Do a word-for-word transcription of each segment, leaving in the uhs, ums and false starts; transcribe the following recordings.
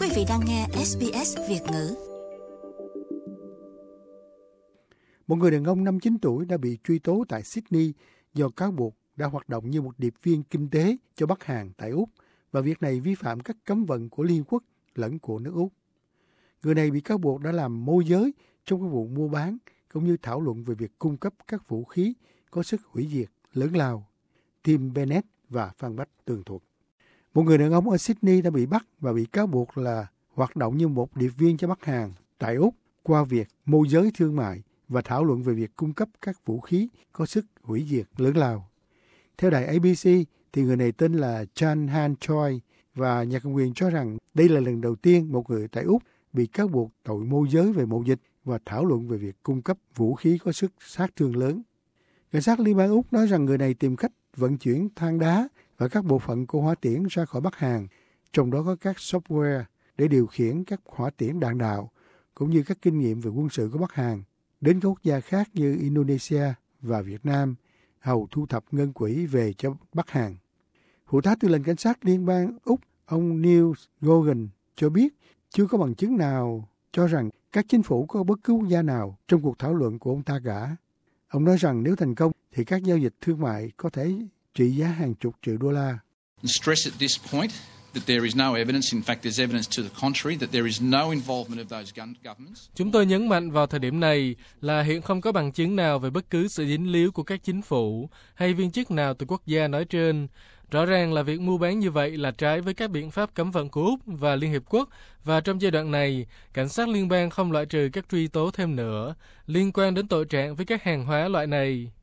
Quý vị đang nghe ét bê ét Việt ngữ. Một người đàn ông năm mươi chín tuổi đã bị truy tố tại Sydney do cáo buộc đã hoạt động như một điệp viên kinh tế cho Bắc Hàn tại Úc, và việc này vi phạm các cấm vận của Liên Quốc lẫn của nước Úc. Người này bị cáo buộc đã làm môi giới trong các vụ mua bán, cũng như thảo luận về việc cung cấp các vũ khí có sức hủy diệt lớn lao. Tim Bennett và Phan Bách tường thuật. Một người đàn ông ở Sydney đã bị bắt và bị cáo buộc là hoạt động như một điệp viên cho Bắc Hàn tại Úc qua việc môi giới thương mại và thảo luận về việc cung cấp các vũ khí có sức hủy diệt lớn lao. Theo đài a bê xê, thì người này tên là Chan Han Choi, và nhà cầm quyền cho rằng đây là lần đầu tiên một người tại Úc bị cáo buộc tội môi giới về mậu dịch và thảo luận về việc cung cấp vũ khí có sức sát thương lớn. Cảnh sát Liên bang Úc nói rằng người này tìm cách vận chuyển than đá và các bộ phận của hỏa tiễn ra khỏi Bắc Hàn, trong đó có các software để điều khiển các hỏa tiễn đạn đạo, cũng như các kinh nghiệm về quân sự của Bắc Hàn, đến các quốc gia khác như Indonesia và Việt Nam, hầu thu thập ngân quỹ về cho Bắc Hàn. Phụ tá tư lệnh cảnh sát liên bang Úc, ông Neil Gogan, cho biết chưa có bằng chứng nào cho rằng các chính phủ có bất cứ quốc gia nào trong cuộc thảo luận của ông ta cả. Ông nói rằng nếu thành công thì các giao dịch thương mại có thể trị giá hàng chục triệu đô la. Stress at this point that there is no evidence, in fact there's evidence to the contrary, that there is no involvement of those governments. Chúng tôi nhấn mạnh vào thời điểm này là hiện không có bằng chứng nào về bất cứ sự dính líu của các chính phủ hay viên chức nào từ quốc gia nói trên. Rõ ràng là việc mua bán như vậy là trái với các biện pháp cấm vận của Úc và Liên Hiệp Quốc, và trong giai đoạn này, cảnh sát liên bang không loại trừ các truy tố thêm nữa liên quan đến tội trạng với các hàng hóa loại này.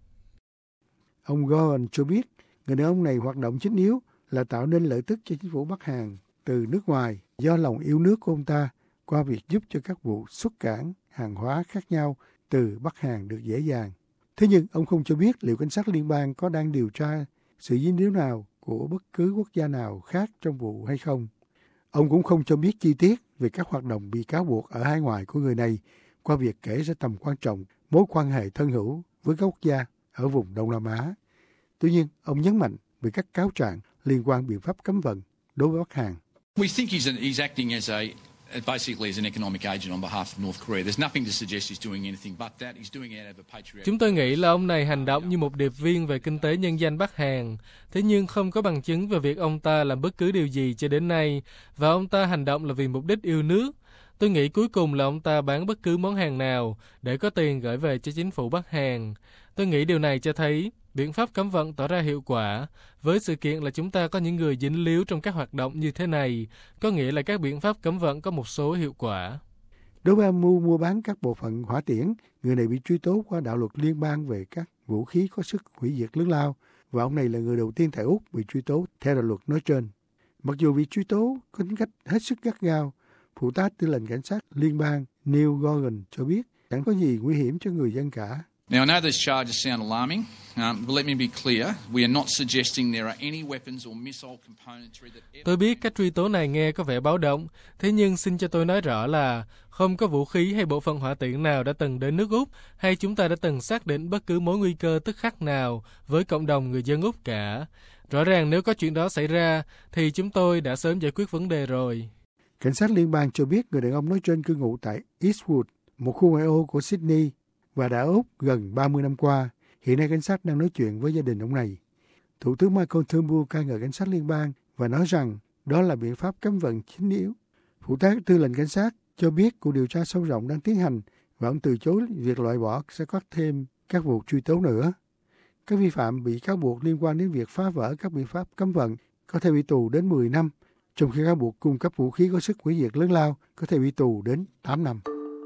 Ông Gohan cho biết người đàn ông này hoạt động chính yếu là tạo nên lợi tức cho chính phủ Bắc Hàn từ nước ngoài do lòng yêu nước của ông ta qua việc giúp cho các vụ xuất cảng hàng hóa khác nhau từ Bắc Hàn được dễ dàng. Thế nhưng ông không cho biết liệu cảnh sát liên bang có đang điều tra sự dính líu nào của bất cứ quốc gia nào khác trong vụ hay không. Ông cũng không cho biết chi tiết về các hoạt động bị cáo buộc ở hải ngoại của người này qua việc kể ra tầm quan trọng mối quan hệ thân hữu với các quốc gia ở vùng Đông Nam Á. Tuy nhiên, ông nhấn mạnh về các cáo trạng liên quan biện pháp cấm vận đối với Bắc Hàn. We think he's, an, he's acting as a basically as an economic agent on behalf of North Korea. There's nothing to suggest he's doing anything but that. He's doing it out of a patriotic. Chúng tôi nghĩ là ông này hành động như một điệp viên về kinh tế nhân danh Bắc Hàn. Thế nhưng không có bằng chứng về việc ông ta làm bất cứ điều gì cho đến nay, và ông ta hành động là vì mục đích yêu nước. Tôi nghĩ cuối cùng là ông ta bán bất cứ món hàng nào để có tiền gửi về cho chính phủ Bắc Hàn. Tôi nghĩ điều này cho thấy biện pháp cấm vận tỏ ra hiệu quả. Với sự kiện là chúng ta có những người dính líu trong các hoạt động như thế này, có nghĩa là các biện pháp cấm vận có một số hiệu quả. Đối với âm mưu mua bán các bộ phận hỏa tiễn, người này bị truy tố qua đạo luật liên bang về các vũ khí có sức hủy diệt lớn lao, và ông này là người đầu tiên tại Úc bị truy tố theo đạo luật nói trên. Mặc dù bị truy tố có tính cách hết sức gắt gao, phụ tá tư lệnh cảnh sát liên bang Neil Gogan cho biết chẳng có gì nguy hiểm cho người dân cả. Now, I know these charges sound alarming, um, but let me be clear, we are not suggesting there are any weapons or missile componentry that... Tôi biết các truy tố này nghe có vẻ báo động, thế nhưng xin cho tôi nói rõ là không có vũ khí hay bộ phận hỏa tiễn nào đã từng đến nước Úc, hay chúng ta đã từng xác định bất cứ mối nguy cơ tức khắc nào với cộng đồng người dân Úc cả. Rõ ràng nếu có chuyện đó xảy ra, thì chúng tôi đã sớm giải quyết vấn đề rồi. Cảnh sát liên bang cho biết người đàn ông nói trên cư ngụ tại Eastwood, một khu ngoại ô của Sydney, và đã ở Úc gần ba mươi năm qua. Hiện nay cảnh sát đang nói chuyện với gia đình ông này. Thủ tướng Michael Turnbull ca ngợi cảnh sát liên bang và nói rằng đó là biện pháp cấm vận chính yếu. Phụ tá tư lệnh cảnh sát cho biết cuộc điều tra sâu rộng đang tiến hành, và ông từ chối việc loại bỏ sẽ có thêm các vụ truy tố nữa. Các vi phạm bị cáo buộc liên quan đến việc phá vỡ các biện pháp cấm vận có thể bị tù đến mười năm, trong khi cáo buộc cung cấp vũ khí có sức hủy diệt lớn lao có thể bị tù đến tám năm.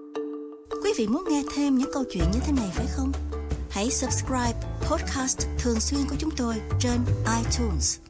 Quý vị muốn nghe thêm những câu chuyện như thế này phải không? Hãy subscribe podcast thường xuyên của chúng tôi trên iTunes.